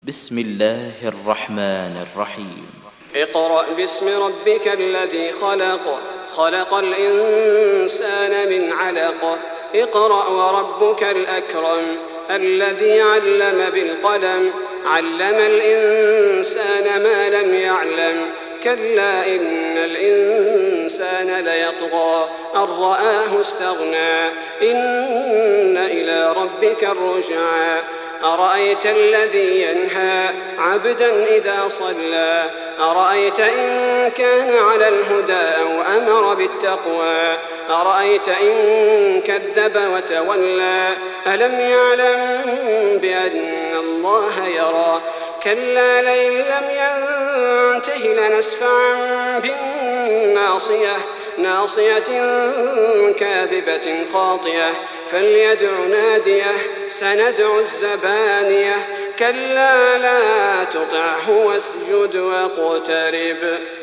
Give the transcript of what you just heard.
بسم الله الرحمن الرحيم. اقرأ باسم ربك الذي خلق، خلق الإنسان من علق. اقرأ وربك الأكرم الذي علم بالقلم، علم الإنسان ما لم يعلم. كلا إن الإنسان ليطغى أن رآه استغنى، إن إلى ربك الرجعى. أرأيت الذي ينهى عبدا إذا صلى، أرأيت إن كان على الهدى أو أمر بالتقوى، أرأيت إن كذب وتولى. ألم يعلم بأن الله يرى؟ كلا لئن لم ينته لنسفعا بالناصية، ناصية كاذبة خاطئة، فليدع ناديه. سندع الزبانية. كلا لا تطعه واسجد واقترب.